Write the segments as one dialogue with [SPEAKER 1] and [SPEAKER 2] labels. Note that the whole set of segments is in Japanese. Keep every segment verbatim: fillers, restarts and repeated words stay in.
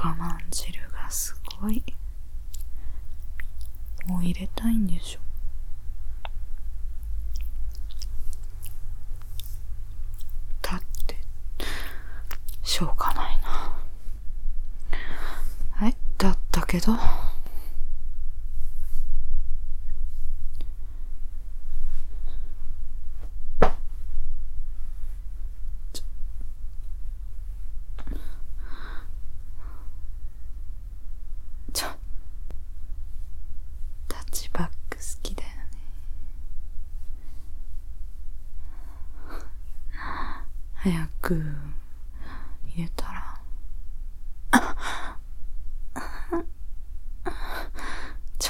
[SPEAKER 1] 我慢汁がすごい。もう入れたいんでしょ。だってしょうがないな。はい、だったけどちょタッチバック好きだよね。早く入れたらちょ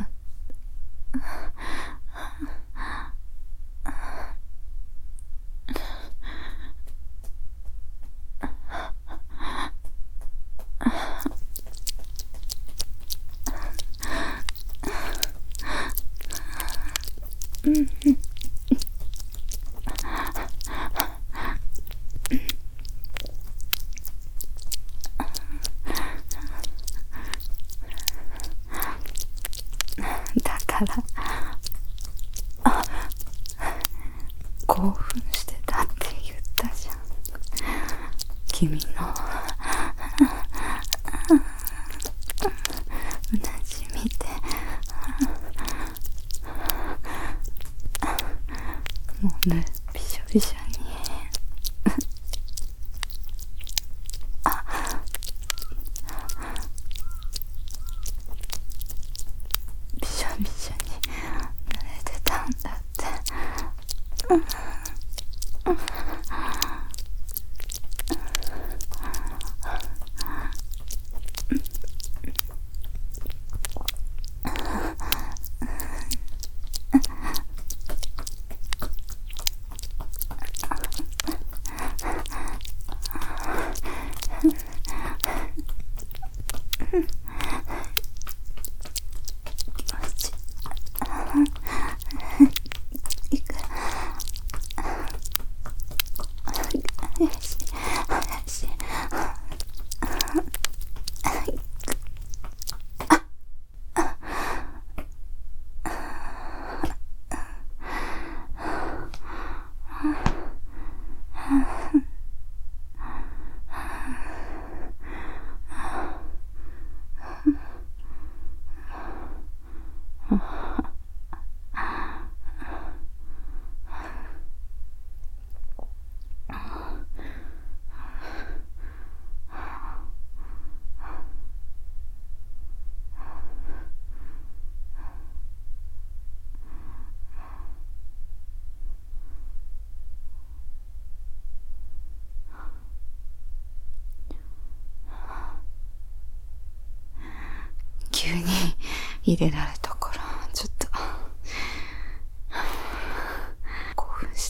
[SPEAKER 1] だから興奮してたって言ったじゃん。君のうなじ見てもうねびしょびしょにびしょびしょに濡れてたんだって。急に入れられたからちょっと興奮した。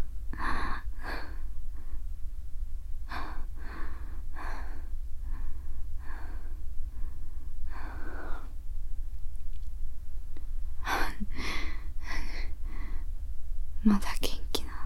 [SPEAKER 1] まだ元気な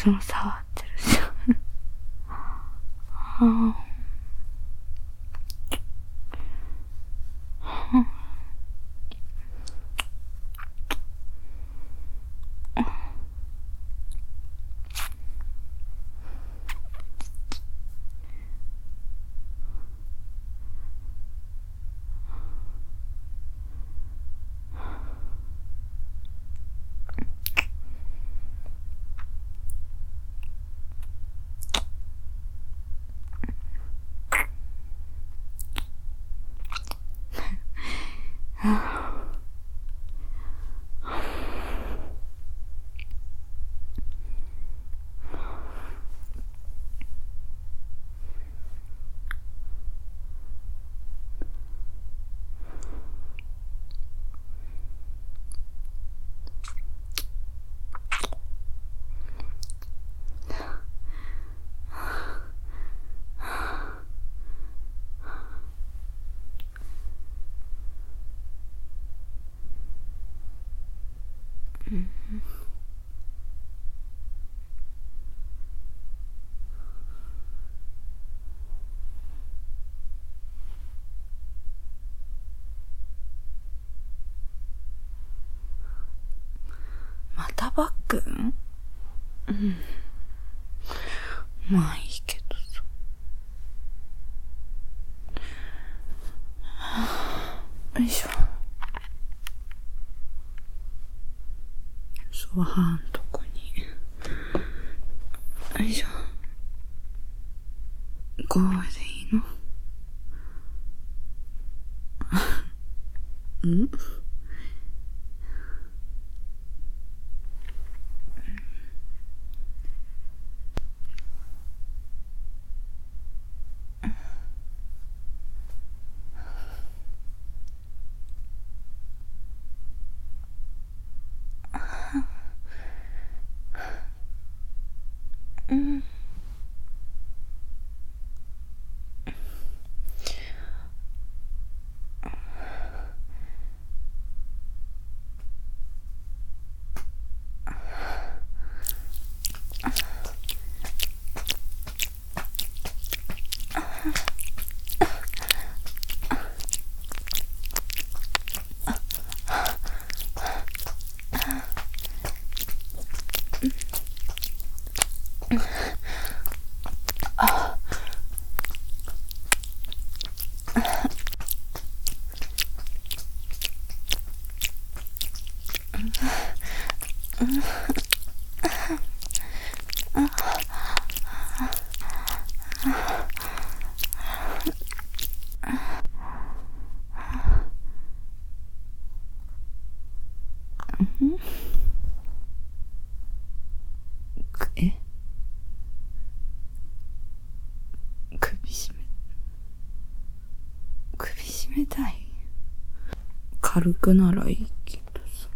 [SPEAKER 1] つも触ってるじゃん。はあまたバックン？うん。まあいいけどさ。よいしょ。ソファーんとこに。よいしょ。こうでいいの？ん？うん。え？首絞め、首絞めたい？軽くならいいけどさ。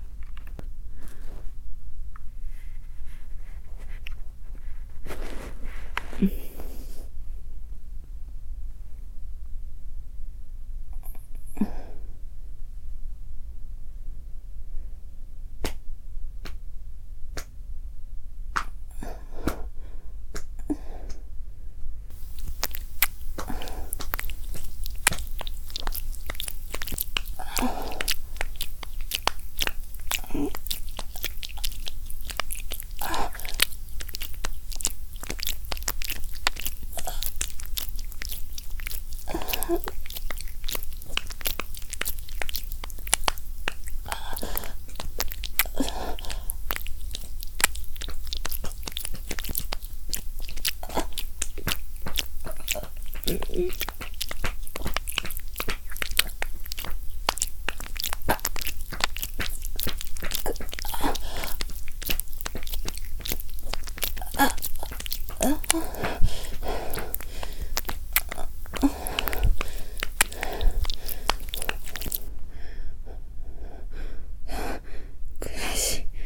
[SPEAKER 1] 悔しい。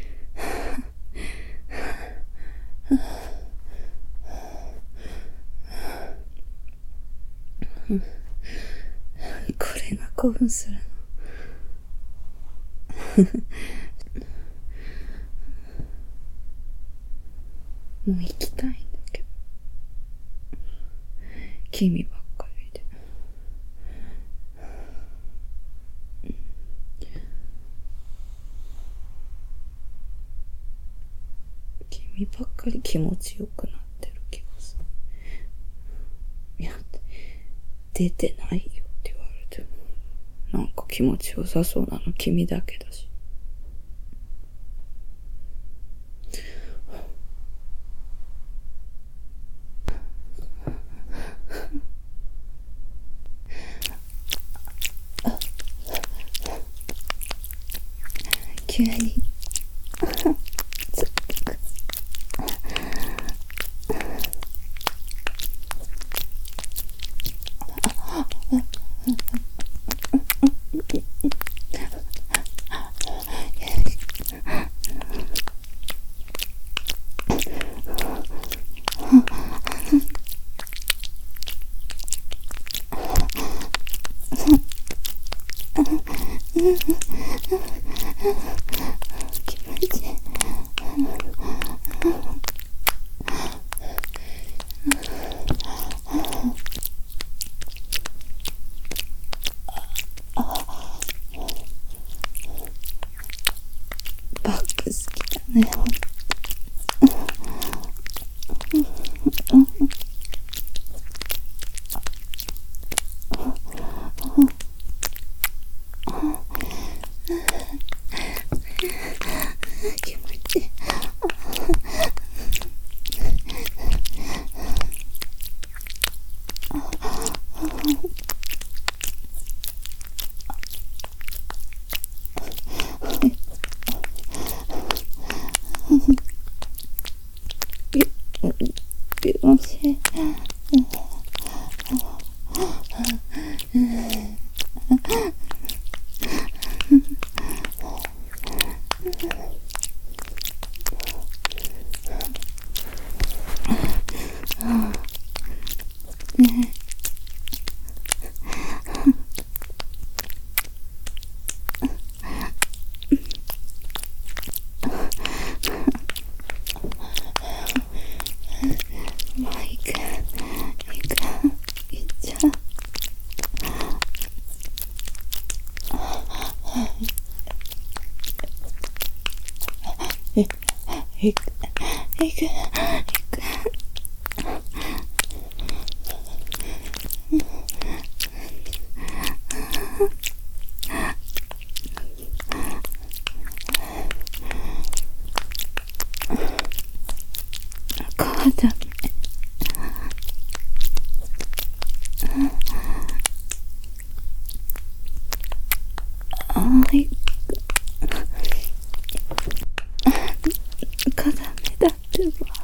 [SPEAKER 1] これが興奮するの。 もう行きたいんだけど、君ばっかりで。君ばっかり気持ちよくなってる気がする。いや、出てないよって言われても、なんか気持ちよさそうなの君だけだし。急に気持ちいい。バッグ好きだね。気持ちいい。気持ちいい。もう行く、行く、行っちゃう。え、行く、行く、行く。母ちゃん。あい、かダメだってば。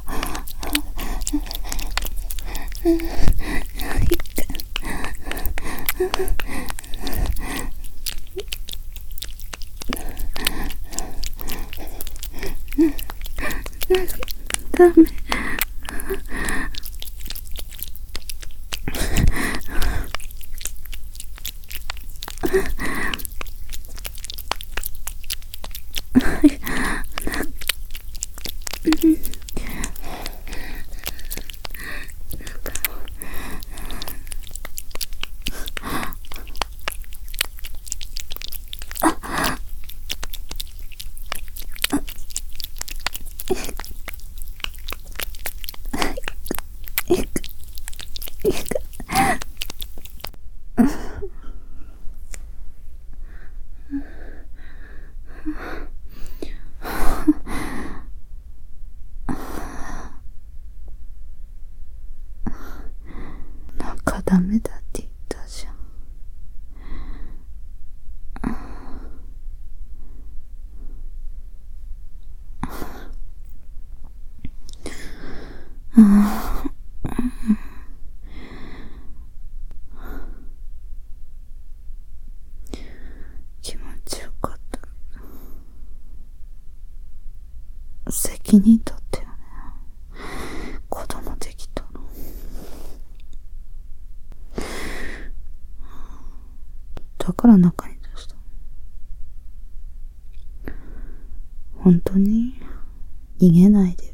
[SPEAKER 1] ダメ。なんかダメだって言ったじゃん。気持ちよかったけど、責任取ってよね。子供できたの。だから中に出した。本当に逃げないでよ。